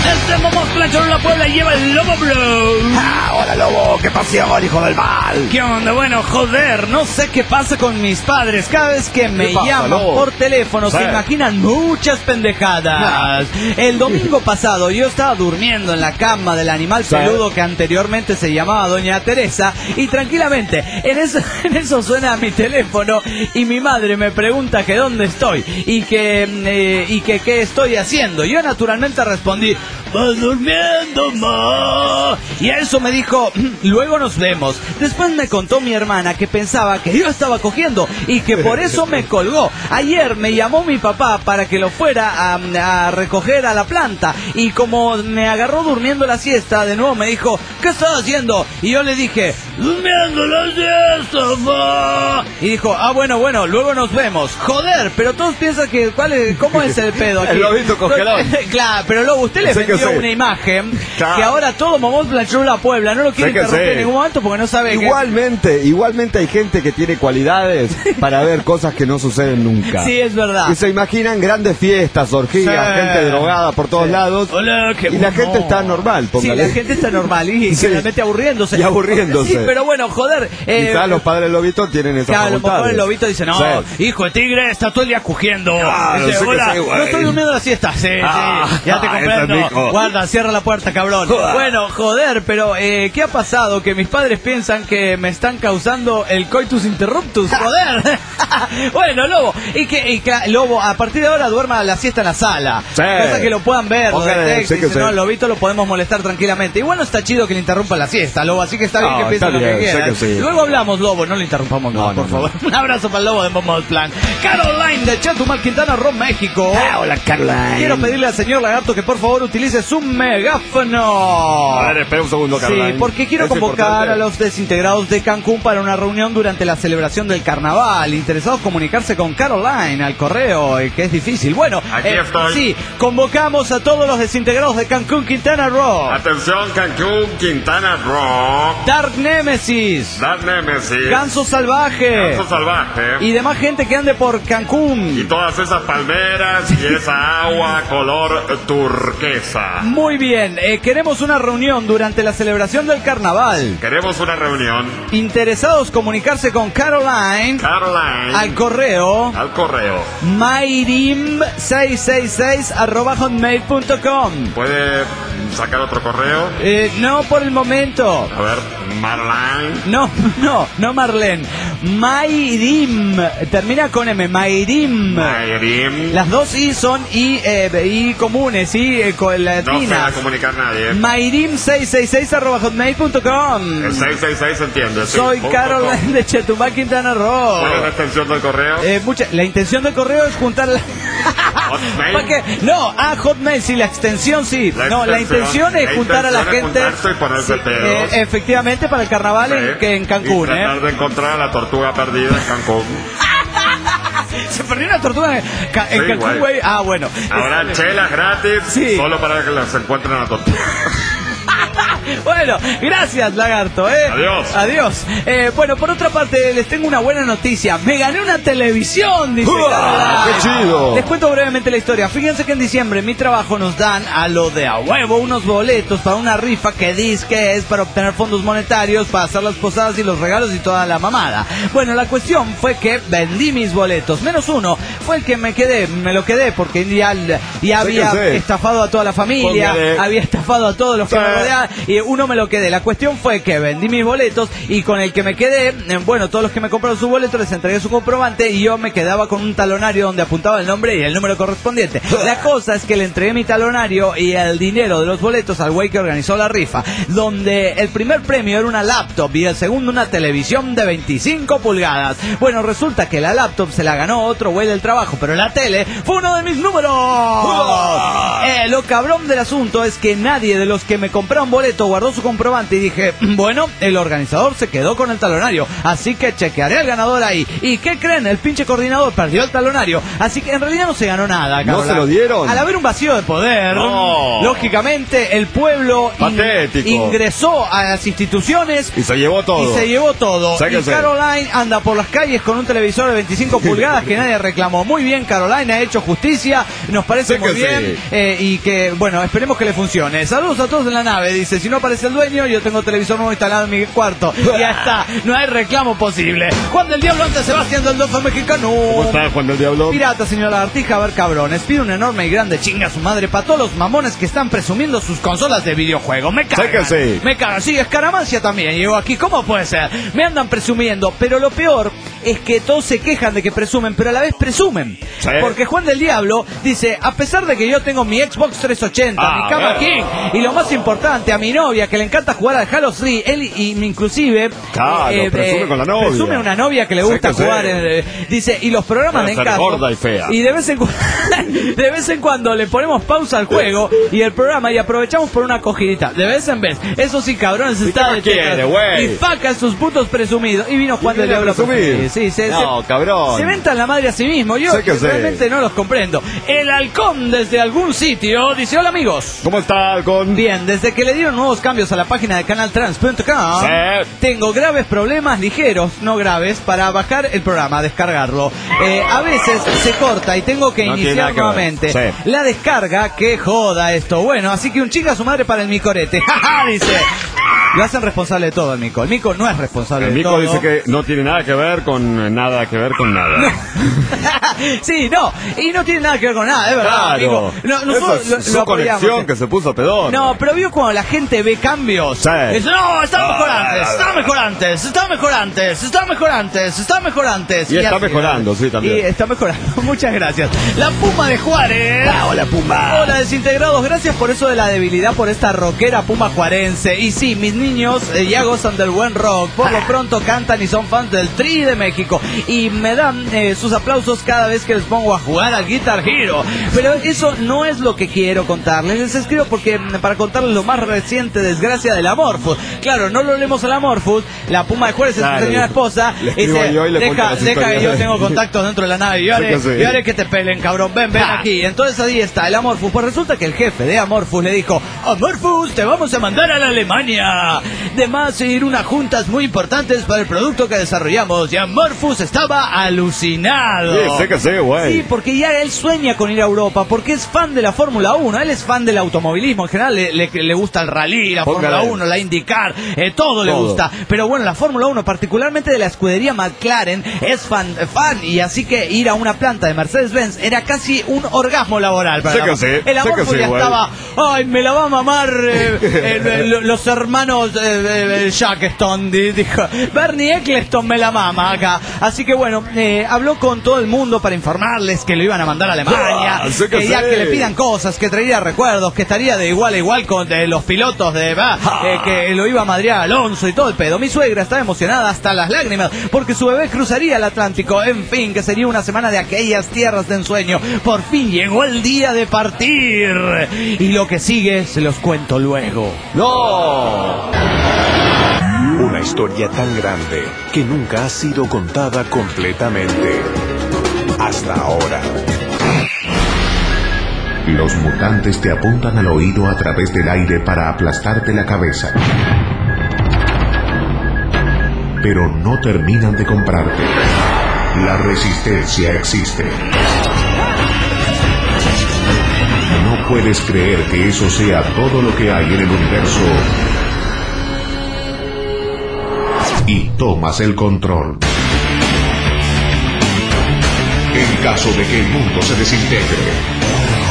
Desde Momos Planchón La Puebla lleva el Lobo Blue. Ah, hola, Lobo, qué pasión, hijo del mal. ¿Qué onda? Bueno, joder, no sé qué pasa con mis padres. Cada vez que me pasa, llaman Lobo? por teléfono Sí. se imaginan muchas pendejadas. El domingo pasado yo estaba durmiendo en la cama del animal Sí. peludo que anteriormente se llamaba Doña Teresa y tranquilamente en eso, en eso suena mi teléfono y mi madre me pregunta que dónde estoy y que, eh, y que qué estoy haciendo. Yo naturalmente respondí, vas durmiendo, ma. Y a eso me dijo, luego nos vemos. Después me contó mi hermana que pensaba que yo estaba cogiendo y que por eso me colgó. Ayer me llamó mi papá para que lo fuera a, a recoger a la planta y como me agarró durmiendo la siesta, de nuevo me dijo, ¿qué estás haciendo? Y yo le dije, durmiendo la siesta, ma. Y dijo, ah, bueno, bueno, luego nos vemos. Joder, pero todos piensan que, ¿cuál es, ¿cómo es el pedo aquí? El lobito congelado. Claro, pero luego usted le Sé que vendió sé. una imagen Claro. que ahora todo Momos Planchón La Puebla no lo quiere Sé que interrumpir sé. en ningún momento porque no sabe que... Igualmente, igualmente hay gente que tiene cualidades para ver cosas que no suceden nunca. Sí, es verdad. Y se imaginan grandes fiestas, orgías, Sí. gente drogada por todos Sí. lados. Hola, qué Y la bueno. gente está normal, Sí, póngale. la gente está normal y Sí. generalmente aburriéndose. Y aburriéndose. Sí, pero bueno, joder. Eh, Quizás los padres Lobito tienen esa Claro, a lo mejor facultades. el lobito dice, no, Sí. hijo de tigre, está todo el día cogiendo. Claro, Dice, sí que hola, sí, güey. no estoy durmiendo la siesta. Sí, Ah, sí, ya te ah, comprendo. eso es rico. Guarda, cierra la puerta, cabrón. Bueno, joder, pero eh, ¿qué ha pasado? Que mis padres piensan que me están causando el coitus interruptus, joder. Bueno, Lobo, y que, y que Lobo, a partir de ahora duerma la siesta en la sala. Sí. Cosa que lo puedan ver, lo Póngale, detecten, sí que dice, no, sí. el Lobito lo podemos molestar tranquilamente. Igual no está chido que le interrumpa la siesta, Lobo, así que está bien No, que piensen está lo que bien, sé quieran. que sí. Luego hablamos, Lobo, no le interrumpamos No, más, no, por no. favor. Un abrazo para el Lobo de Momos Plan. Caroline de Chetumal, Quintana Roo, México. Ah, hola, Caroline. Quiero pedirle al señor Lagarto que por favor utilice su megáfono. A ver, espera un segundo, Caroline. Sí, porque quiero Es convocar importante. a los desintegrados de Cancún para una reunión durante la celebración del carnaval. Interesados comunicarse con Caroline al correo, eh, que es difícil. Bueno, Aquí estoy. sí, convocamos a todos los desintegrados de Cancún, Quintana Roo. Atención, Cancún, Quintana Roo, Dark Nemesis, Dark Nemesis, Ganso Salvaje Ganso Salvaje y demás gente que ande por y Cancún. todas esas palmeras y esa agua color turquesa. Muy bien, eh, queremos una reunión durante la celebración del carnaval. Queremos una reunión. Interesados comunicarse con Caroline Caroline, al correo al correo. myrim seiscientos sesenta y seis arroba hotmail punto com. ¿Puede sacar otro correo? Eh, no por el momento. A ver, Marline. No, no, no Marlene. Myrim. Termina con M. Myrim. Mayrim. Las dos I son I, eh, I comunes, I eh, con No se va a latinas. comunicar nadie. myrim seiscientos sesenta y seis arroba hotmail punto com. El seiscientos sesenta y seis se entiende. sí. Soy Punto Caroline com. de Chetumal, Quintana ¿Cuál es la Roo. extensión del correo? Eh, mucha, la intención del correo es juntar la... Hotmail. ¿Para qué? No, ah, Hotmail, sí, la extensión sí. La no, la extensión. intención es La juntar a la intención es gente. juntarse y ponerse Sí, pedos. eh, efectivamente, para el carnaval en, Sí. que en Cancún, y tratar ¿eh? de encontrar a la tortuga perdida en Cancún. Se perdió una tortuga en, Ca- en Sí, Cancún, güey. güey. Ah, bueno. Ahora chelas gratis, Sí. solo para que las encuentren a la tortuga. Bueno, gracias, Lagarto, ¿eh? Adiós. Adiós. Eh, bueno, por otra parte, les tengo una buena noticia. Me gané una televisión, dice ¡Uah! Caroline. ¡Qué chido! Les cuento brevemente la historia. Fíjense que en diciembre en mi trabajo nos dan a lo de a huevo unos boletos para una rifa que dice que es para obtener fondos monetarios, para hacer las posadas y los regalos y toda la mamada. Bueno, la cuestión fue que vendí mis boletos. Menos uno fue el que me quedé, me lo quedé porque ya, ya había sé. estafado a toda la familia, Póngale. había estafado a todos los que Sí. me rodeaban y uno me lo quedé. La cuestión fue que vendí mis boletos y con el que me quedé, eh, bueno, todos los que me compraron su boleto les entregué su comprobante y yo me quedaba con un talonario donde apuntaba el nombre y el número correspondiente. La cosa es que le entregué mi talonario y el dinero de los boletos al güey que organizó la rifa, donde el primer premio era una laptop y el segundo una televisión de veinticinco pulgadas. Bueno, resulta que la laptop se la ganó otro güey del trabajo, pero la tele fue uno de mis números. Eh, lo cabrón del asunto es que nadie de los que me compraron boleto guardó su comprobante y dije, bueno, el organizador se quedó con el talonario, así que chequearé al ganador ahí. ¿Y qué creen? El pinche coordinador perdió el talonario, así que en realidad no se ganó nada, Caroline. ¿No se lo dieron? Al haber un vacío de poder, no. lógicamente el pueblo in- ingresó a las instituciones y se llevó todo. Y se llevó todo. Sáquese. Y Caroline anda por las calles con un televisor de veinticinco pulgadas que nadie reclamó. Muy bien, Caroline ha hecho justicia, nos parece Sáquese. muy bien, eh, y que, bueno, esperemos que le funcione. Saludos a todos en la nave, dice, si no aparece el dueño, yo tengo televisor nuevo instalado en mi cuarto. Y ya está, no hay reclamo posible. Juan del Diablo ante Sebastián del Dofa mexicano. ¿Cómo está Juan del Diablo? Pirata, señor Lagartija, a ver, cabrones, pide un enorme y grande chinga a su madre para todos los mamones que están presumiendo sus consolas de videojuego. Me cagan, Sáquese. me cagan. Sí, Escaramancia también llegó aquí, ¿cómo puede ser? Me andan presumiendo, pero lo peor es que todos se quejan de que presumen, pero a la vez presumen. Sí. Porque Juan del Diablo dice, a pesar de que yo tengo mi Xbox trescientos ochenta, Ah, mi Cama bueno. King, y lo más importante, a mi novia que le encanta jugar al Halo tres, él y inclusive Claro, eh, presume eh, con la novia. presume una novia que le gusta Sáquese. jugar, eh, dice, y los programas Debe de ser encanto, gorda y fea. y de vez en cu- de vez en cuando le ponemos pausa al juego y el programa y aprovechamos por una cogidita, de vez en vez. Eso sí, cabrones, ¿Y está qué de quiere, tetas. güey? Y faca sus putos presumidos. Y vino Juan ¿Y del viene a Diablo a presumir? presumir. Sí, se, No, se, cabrón. se mentan la madre a sí mismo. Yo Sáquese. realmente no los comprendo. El halcón desde algún sitio dice, hola amigos. ¿Cómo está, Halcón? Bien, desde que le dieron nuevos cambios a la página de canal trans punto com, Sí. tengo graves problemas ligeros, no graves, para bajar el programa, descargarlo. Eh, a veces se corta y tengo que No tiene iniciar nada que ver. nuevamente. Sí. La descarga, que joda esto. Bueno, así que un chinga a su madre para el micorete. Jaja, dice. Lo hacen responsable de todo el mico. El mico no es responsable El de Mico todo. dice que no tiene nada que ver con nada que ver con nada. Sí, no, y no tiene nada que ver con nada, es verdad, Claro. amigo. No, nosotros Esa es lo, su lo apoyamos. conexión que se puso pedón. No, pero vio cuando la gente ve cambios. Sí. Dice, no, está mejor Ah, antes, está mejor antes, está mejor antes, está mejor antes, está mejor antes. Y está así, mejorando, sí, también. Y está mejorando, muchas gracias. La Puma de Juárez. Ah, hola, Puma. Hola, desintegrados, gracias por eso de la debilidad por esta rockera Puma juarense. Y sí, mis niños eh, ya gozan del buen rock. Por lo pronto cantan y son fans del Tri de México. Y me dan eh, sus aplausos cada vez que les pongo a jugar al Guitar Hero. Pero eso no es lo que quiero contarles. Les escribo porque mm, para contarles lo más reciente desgracia del Amorphous. Claro, no lo leemos al Amorphous. La Puma de Juárez es Claro, su señora esposa. le escribo Dice, yo y le cuento deja, las deja que historias. yo tengo contactos dentro de la nave. Yo haré, Sí que sí. yo haré que te pelen, cabrón. Ven, ven Ah. aquí. Entonces ahí está el Amorphous. Pues resulta que el jefe de Amorphous le dijo, Amorphous, te vamos a mandar a la Alemania. De más ir unas juntas muy importantes para el producto que desarrollamos. Y Amorphous estaba alucinado. Sí, sé que sí, güey. Sí, porque ya él sueña con ir a Europa, porque es fan de la Fórmula uno, él es fan del automovilismo, en general le, le, le gusta el rally, la Póngale. Fórmula uno, la IndyCar, eh, todo, le Todo. gusta. Pero bueno, la Fórmula uno, particularmente de la escudería McLaren, es fan, fan, y así que ir a una planta de Mercedes-Benz era casi un orgasmo laboral para Sé el que amor. sí, El sé amor que sí, ya güey. estaba, ay, me la va a mamar eh, el- el- los hermanos eh, eh, Shackleton, di- dijo, Bernie Eccleston me la mama acá. Así que bueno, eh, habló con todo el mundo para informarles que lo iban a mandar a Alemania, Ah, sé que que ya sí. que le pidan cosas, que traería recuerdos, que estaría de igual a igual con eh, los pilotos de va, eh, que lo iba a madrear Alonso y todo el pedo. Mi suegra estaba emocionada hasta las lágrimas porque su bebé cruzaría el Atlántico. En fin, que sería una semana de aquellas tierras de ensueño. Por fin llegó el día de partir. Y lo que sigue se los cuento luego. ¡No! Una historia tan grande que nunca ha sido contada completamente. Hasta ahora. Los mutantes te apuntan al oído a través del aire para aplastarte la cabeza. Pero no terminan de comprarte. La resistencia existe. No puedes creer que eso sea todo lo que hay en el universo. Y tomas el control. En caso de que el mundo se desintegre.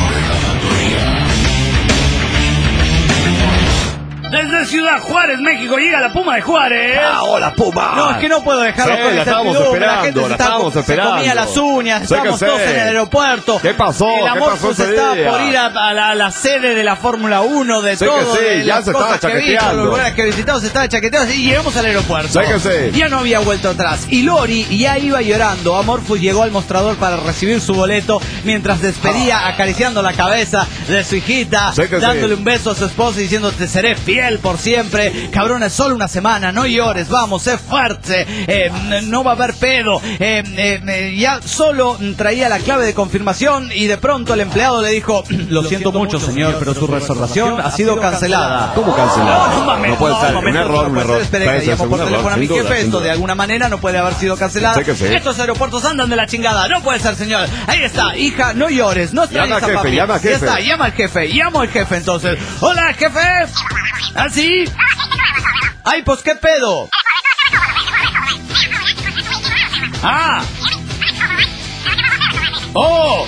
Desde Ciudad Juárez, México, llega la Puma de Juárez. ¡Ah, hola, Puma! No, es que no puedo dejarlo Sí, con la estábamos incertidumbre. La gente esperando, se, la está- estábamos se esperando. comía las uñas, Sé que estábamos sé. todos en el aeropuerto. ¿Qué pasó? El ¿Qué Amorphous pasó ese estaba día? por ir a, a la, a la sede de la Fórmula uno, de Sé que todo, sí, de ya las se cosas estaba que vi, chaqueteando. los lugares que visitamos, se estaba chaqueteando y llegamos al aeropuerto. Sé que sí. Ya no había vuelto atrás. Y Lori ya iba llorando. Amorphous llegó al mostrador para recibir su boleto mientras despedía, acariciando la cabeza de su hijita, Sé que dándole sí. un beso a su esposa y diciendo, te seré fiel. fiel por siempre. Cabrón, es solo una semana, no llores, vamos, sé fuerte, eh, no va a haber pedo. Eh, eh, eh, ya solo traía la clave de confirmación y de pronto el empleado le dijo, lo siento mucho, señor, pero su reservación ha sido cancelada. ¿Cómo cancelada? No, no mames, No puede no, ser, un un momento, error, no un puede error. ser. Espere, Puede que ser, llamo un por error, teléfono a mi sin duda, jefe, sin esto duda. de alguna manera no puede haber sido cancelada. Sé que sí. Estos aeropuertos andan de la chingada, no puede ser, señor. Ahí está, hija, no llores, no extrañes Llama al a jefe, papi. llama al Ya jefe. está, llama al jefe, llamo al jefe entonces. Hola, jefe. ¿Así? Ay, pues qué pedo. Ah. Oh.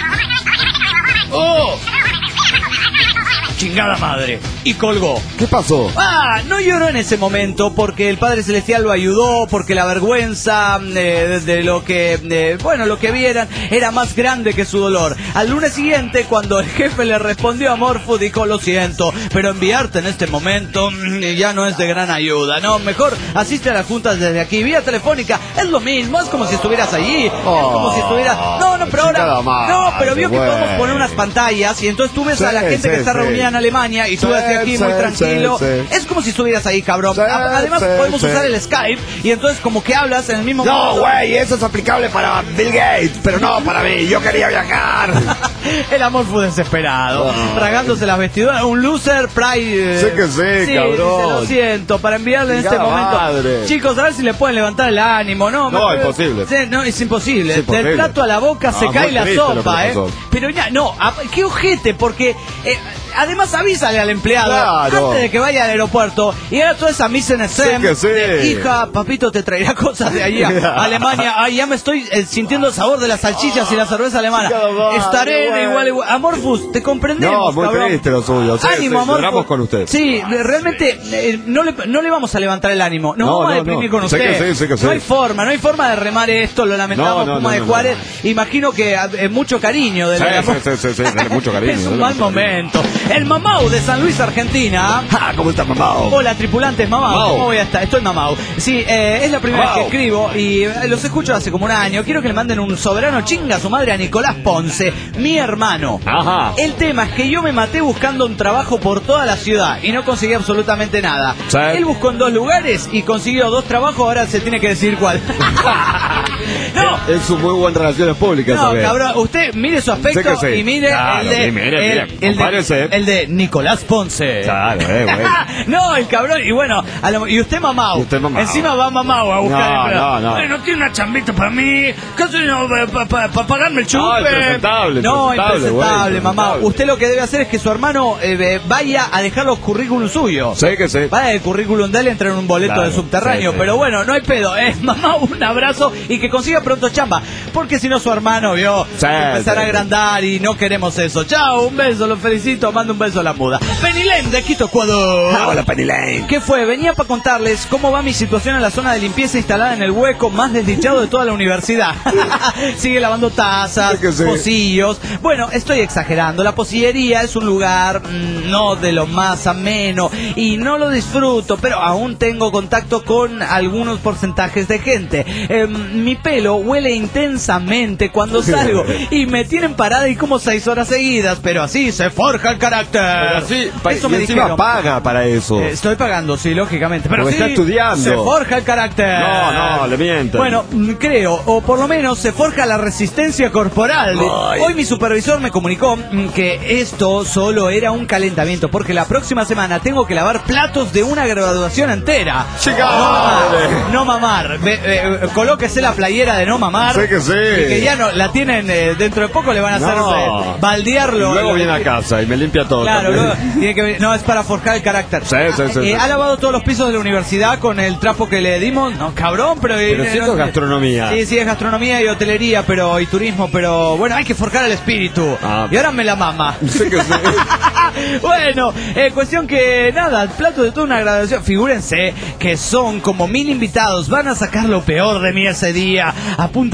Oh. Chingada madre. Y colgó. ¿Qué pasó? Ah, no lloró en ese momento porque el Padre Celestial lo ayudó, porque la vergüenza eh, de, de lo que, eh, bueno, lo que vieran era más grande que su dolor. Al lunes siguiente, cuando el jefe le respondió a Morphu, dijo, lo siento, pero enviarte en este momento mm, ya no es de gran ayuda, ¿no? Mejor asiste a las juntas desde aquí, vía telefónica, es lo mismo, es como si estuvieras allí, Oh, es como si estuvieras... No, no, pero ahora... chingada madre, No, pero vio que bueno. podemos poner unas pantallas y entonces tú ves Sí, a la gente sí, que está sí. reunida en Alemania y tú Sí, desde aquí sí, muy tranquilo. sí, sí. Es como si estuvieras ahí, cabrón. Sí, A- Además, sí, podemos sí. usar el Skype y entonces como que hablas en el mismo No, momento. güey, eso es aplicable para Bill Gates, pero no para mí. Yo quería viajar. El amor fue desesperado, Oh. tragándose las vestiduras. Un loser pride. eh, Sé que sí, cabrón. dice, lo siento, para enviarle en este Chingada momento. madre. Chicos, a ver si le pueden levantar el ánimo, ¿no? No, Me- imposible. Sí, no, es imposible. Es imposible. Del plato a la boca No, se muy cae la triste lo que sopa, ¿eh? pasó. Pero ya, no, a- qué ojete, porque... eh, además avísale al empleado Claro. antes de que vaya al aeropuerto y haga toda esa mise en scène Sí que sí. de, hija, papito te traerá cosas de allí a Alemania. Ay, ya me estoy eh, sintiendo el sabor de las salchichas y la cerveza alemana. Chingada, Estaré bueno. de igual a igual. Amorphous, te comprendemos, No, muy cabrón. triste lo suyo. Sí, Ánimo, sí, Amorphous. lloramos con usted. Sí, realmente eh, no, le, no le vamos a levantar el ánimo. Nos No, vamos a no, deprimir no. con Sé usted. que sí, sé que sí. No hay forma, no hay forma de remar esto. Lo lamentamos, No, no, Puma no, de no, Juárez. no. Imagino que eh, mucho cariño de Sí, la sí, sí, sí, sí, dale mucho cariño, Es un dale mal mucho cariño. momento. El Mamau de San Luis, Argentina. Ah, ¿cómo está, mamá? Hola, tripulantes, Mamau. Mamau. ¿Cómo voy a estar? Estoy Mamau. Sí, eh, es la primera Mamau. vez que escribo y eh, los escucho hace como un año. Quiero que le manden un soberano chinga a su madre a Nicolás Ponce, mi hermano. Ajá. El tema es que yo me maté buscando un trabajo por toda la ciudad y no conseguí absolutamente nada. Sí. Él buscó en dos lugares y consiguió dos trabajos, ahora se tiene que decir cuál. No. Es un muy buen relaciones públicas, No, ¿sabes? cabrón, usted mire su aspecto Sé que sí. y mire Claro, el de, sí, mire, el, mire, el de, compárese. el de Nicolás Ponce. Claro, eh, güey. No, el cabrón, y bueno, a lo- y usted mamau. Y usted mamau. Encima va mamau a buscar No, empleo. no, no. Ay, no tiene una chambita para mí. ¿Caso no para pagarme el chupe? No, impresentable, No, impresentable, impresentable, güey, mamá. impresentable. Usted lo que debe hacer es que su hermano eh, eh, vaya a dejar los currículum suyos. Sé que sí. Vaya el currículum de él, entra en un boleto Claro, de subterráneo. sí, sí. Pero bueno, no hay pedo. Eh, mamá, un abrazo y que consiga pronto chamba. Porque si no, su hermano, vio, Sí, empezará a sí. agrandar y no queremos eso. Chao, un beso, los felicito. Mando un beso a la muda. Penilén de Quito, Ecuador. Ah, hola, Penny Lane. ¿Qué fue? Venía para contarles cómo va mi situación en la zona de limpieza instalada en el hueco más desdichado de toda la universidad. Sigue lavando tazas, Sí que sí. pocillos. Bueno, estoy exagerando. La pocillería es un lugar mm, no de lo más ameno y no lo disfruto, pero aún tengo contacto con algunos porcentajes de gente. Eh, mi pelo huele intensamente cuando salgo y me tienen parada y como seis horas seguidas, pero así se forja el carácter. Pero sí, pa- Eso y me encima dijeron. paga para eso. Eh, estoy pagando, sí, lógicamente. Pero Porque sí, está estudiando. se forja el carácter. No, no, le mienten. Bueno, mm, creo, o por lo menos se forja la resistencia corporal. Ay. Hoy mi supervisor me comunicó mm, que esto solo era un calentamiento, porque la próxima semana tengo que lavar platos de una graduación entera. Chica, No mamar, madre. no mamar. Ve- eh, colóquese la playera de no mamar. Sé que sí. Y que ya no, la tienen, eh, dentro de poco le van a hacer No. eh, baldearlo. Luego viene a casa y me limpia todo. Claro, también. luego tiene que venir- no, es para forjar el carácter. Sí, sí, sí, Eh, sí. ¿Ha lavado todos los pisos de la universidad con el trapo que le dimos? No, cabrón, pero... eh, Pero si esto es gastronomía. Sí, sí, es gastronomía y hotelería, pero y turismo, pero bueno, hay que forjar el espíritu. Ah. Y ahora me la mama. Sé que sí. Bueno, eh, cuestión que nada, el plato de toda una graduación. Figúrense que son como mil invitados. Van a sacar lo peor de mí ese día a punta de lavar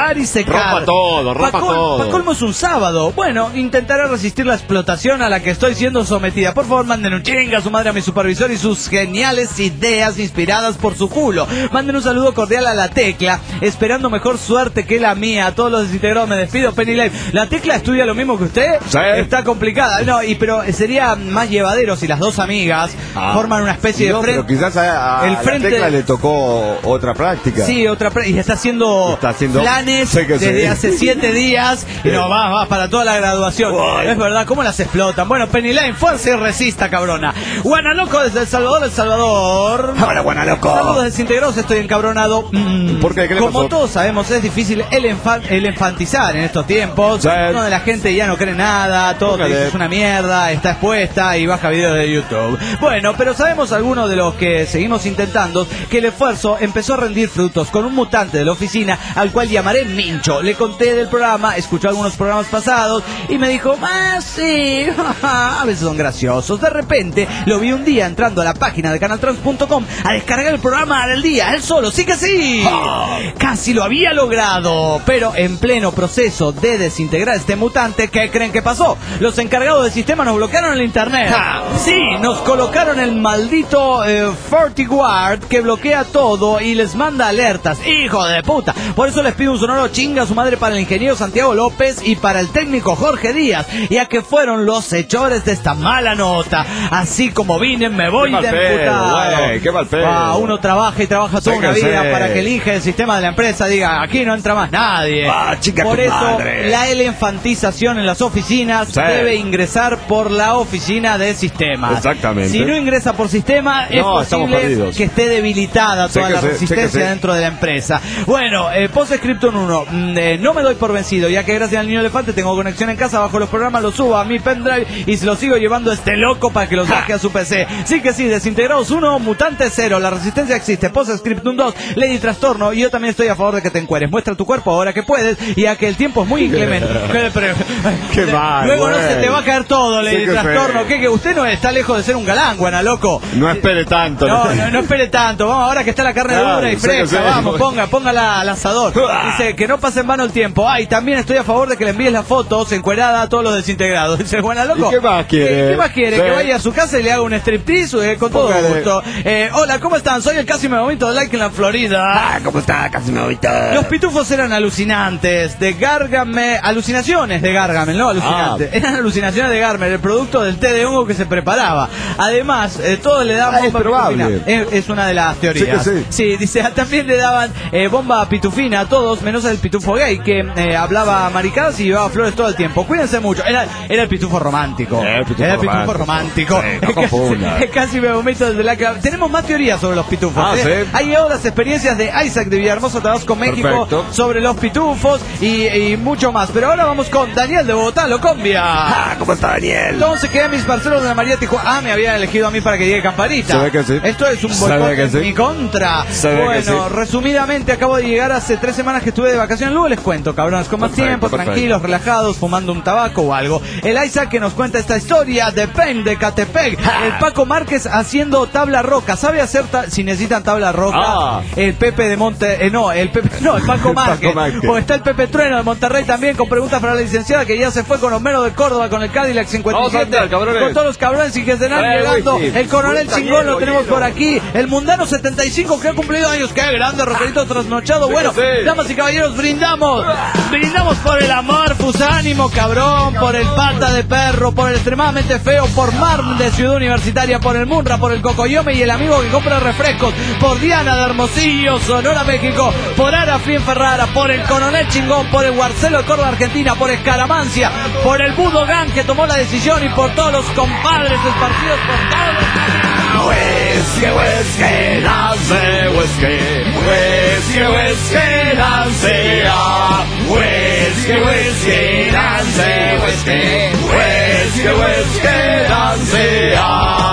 sudar y secar. Rompa todo, rompa Pa col- todo. Pa colmo es un sábado. Bueno, intentaré resistir la explotación a la que estoy siendo sometida. Por favor, manden un chinga a su madre, a mi supervisor y sus geniales ideas inspiradas por su culo. Manden un saludo cordial a la Tecla, esperando mejor suerte que la mía. A todos los desintegrados me despido, Penny Live. ¿La Tecla estudia lo mismo que usted? Sí. Está complicada. No, y pero sería más llevadero si las dos amigas Ah. forman una especie No, de pero frente. quizás a, a el la frente- Tecla le tocó otra práctica. Sí, otra pre- y está haciendo, Está haciendo- planes sé que desde sí. hace siete días y no, va, va para toda la graduación. Es verdad, ¿cómo las explotan? Bueno, Penny Lane, fuerza y resista, cabrona. Guanaloco desde El Salvador, El Salvador. Hola, Guanaloco. Saludos desintegrados, estoy encabronado. Mm, ¿Por qué? ¿Qué le Como pasó? todos sabemos, es difícil el, enfa- el infantizar en estos tiempos. Sí. Donde la gente ya no cree nada, todo te Póngale. dice es una mierda, está expuesta y baja videos de YouTube. Bueno, pero sabemos algunos de los que seguimos intentando que el esfuerzo empezó a rendir frutos con un mutante de la oficina al cual llamaré Mincho. Le conté del programa, escuchó algunos programas pasados y me dijo, ah, sí, a veces son graciosos. De repente lo vi un día entrando a la página de canaltrans punto com a descargar el programa del día, él solo, sí que sí. Casi lo había logrado, pero en pleno proceso de desintegrar este mutante, ¿qué creen que pasó? Los encargados del sistema nos bloquearon el internet. Sí, nos colocaron el maldito eh, FortiGuard que bloquea todo y les manda alertas. ¡Hijo de puta! Por eso les pido un sonoro chinga a su madre para el ingeniero Santiago López y para el técnico Jorge Díaz, ya que fueron los hechores de esta mala nota. Así como vine, me voy Qué mal de pedo, emputado. güey, qué mal pedo. Ah, uno trabaja y trabaja toda una Fíjense. vida para que elige el sistema de la empresa diga, aquí no entra más nadie. Ah, chica, por tu eso, madre. la elefantización en las oficinas Sí. debe ingresar por la oficina de sistemas. Exactamente. Si no ingresa por sistema, es No, estamos posible perdidos. que esté debilitada Sé toda que la sí, sé resistencia que sí. dentro de la empresa. Bueno, eh, Postscriptum uno. Mm, eh, no me doy por vencido, ya que gracias al niño elefante tengo conexión en casa, bajo los programas, los subo a mi pendrive y se los sigo llevando a este loco para que los baje a su P C. Sí que sí, desintegrados uno, mutante cero, la resistencia existe, Postscriptum dos, Lady Trastorno, y yo también estoy a favor de que te encueres. Muestra tu cuerpo ahora que puedes, ya que el tiempo es muy inclemente. Pero- Qué mal, Luego no güey. se te va a caer todo, Lady Sí que Trastorno. sí. ¿Qué, que usted no está lejos de ser un galán, guana, loco. No espere tanto. No, no, no espere tanto. Vamos, ahora que está la carne Claro, dura y sí que fresca, sí. vamos, ponga, póngala al asador. Dice que no pase en vano el tiempo. Ay, también estoy a favor de que le envíes las fotos encuerada a todos los desintegrados. Dice el Juana Loco. ¿Y qué más quiere? ¿Qué, qué más quiere? Sí. Que vaya a su casa y le haga un striptease eh, con todo Póngale. gusto. Eh, hola, ¿cómo están? Soy el Casi Me Vomito de Like en la Florida. Ah, ¿cómo está? Casi me voy todo. Los pitufos eran alucinantes, de Gargamel, alucinaciones de Gargamel, no alucinantes, Ah. eran alucinaciones de Gargamel, el producto del té de hongo que se preparaba. Además, eh, todos le daban Ah, es bomba probable. pitufina. Es, es una de las teorías. Sí que sí. dice, también le daban eh, bomba pitufina a todos, menos al pitufo gay, que eh, hablaba maricadas y llevaba flores todo el tiempo. Cuídense mucho. Era, era el pitufo romántico. Era el pitufo Era el pitufo romántico. romántico. Sí, no confunda. Casi, casi me vomito desde la... Tenemos más teorías sobre los pitufos. Ah, ¿eh? ¿sí? Hay llegado las experiencias de Isaac de Villahermosa, Tabasco, México, Perfecto. sobre los pitufos y, y mucho más. Pero ahora vamos con Daniel de Bogotá, Locombia. Ah, ¿cómo está Daniel? Entonces quedé a mis parceros de la María Tijuana. Ah, me habían elegido a mí para que llegue Campanita. Se ve que sí. Esto es un Se ve boicot que en sí. mi contra. Se ve que Bueno, sí. resumidamente acabo de llegar hace tres semanas que estuve de vacaciones. Luego les cuento, cabrones, con más Perfecto, tiempo, perfecto. tranquilos, relajados, fumando un tabaco o algo. El Isaac que nos cuenta esta historia de Pen de Catepec. El Paco Márquez haciendo tabla roca. ¿Sabe hacer ta- si necesitan tabla roca? Ah. El Pepe de Monte... eh, no, el Pepe... No, el Paco El Paco Márquez. Márquez. O está el Pepe Trueno de Monterrey también con preguntas para la licenciada que ya se fue con Homero de Córdoba con el Cadillac cincuenta y siete. Vamos a andar, cabrones. Con todos los cabrones y que están Eh, llegando. whisky. El Coronel Puta, Chingón lo hielo, tenemos hielo. por aquí. El Mundano setenta y cinco que ha cumplido años. Qué grande, Rogerito trasnochado. Sí, Bueno, sí. damas y caballeros, brindamos. Brindamos por el amor, Fusánimo, cabrón. Por el Pata de Perro, por el extremadamente feo, por Mar de Ciudad Universitaria, por el Munra, por el Cocoyome y el amigo que compra refrescos, por Diana de Hermosillo, Sonora, México, por Arafín Ferrara, por el Coronel Chingón, por el Guarcelo de Córdoba, Argentina, por Escaramancia, por el Budo Gang que tomó la decisión y por todos los compadres esparcidos por todos los... Whisky, whisky, dance, whisky. Whisky, whisky, dance, ah. Whisky, whisky, dance, whisky. Whisky, whisky, dance, ah.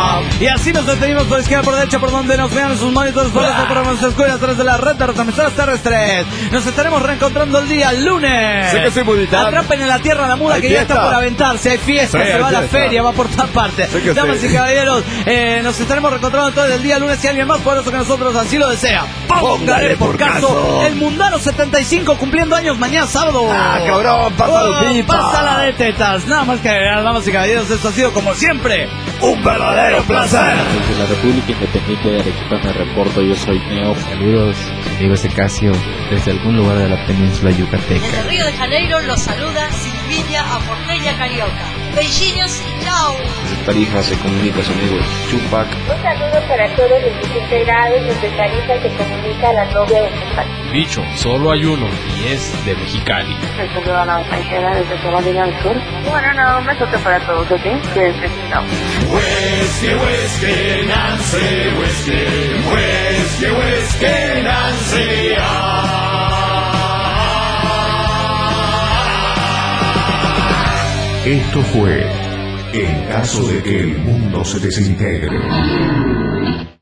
Y así nos despedimos por izquierda, por derecha, por donde nos vean en sus monitores, por las programas de escuela, a través de la red de retransmisoras terrestres. Nos estaremos reencontrando el día lunes. Sé que soy budita. Atrapen en la tierra la muda Hay que fiesta. ya está por aventarse. Hay fiesta, Sí, se hay va a la fiesta. feria, va por todas partes. Sé que Damas sí. y caballeros, eh, nos estaremos reencontrando todo el día lunes. Si alguien más poderoso que nosotros así lo desea, póngale por caso. El Mundano setenta y cinco cumpliendo años mañana sábado. Ah, cabrón, pásalo Oh, pipa. Pásala de tetas. Nada más que agregar, damas y caballeros, esto ha sido como siempre Un verdadero placer. Desde la República Independiente de Arequipa me reporto, yo soy Neo. Saludos, amigo Secasio, desde algún lugar de la península yucateca. Desde Río de Janeiro los saluda Silvinia Aporteña Carioca. Beijinhos y chao. Desde Tarija se comunica su amigo Chupac. Un saludo para todos los dieciséis grados desde Tarija se comunica la novia de Chupac. Dicho, solo hay uno y es de Mexicali. Un saludo a la paisera desde Carolina del Sur. Bueno, no, un besote para todos, ¿ok? Cuídense, chao. Whisky, whisky, Nancy, whisky, whisky, whisky, Nancy. Esto fue En caso de que el mundo se desintegre.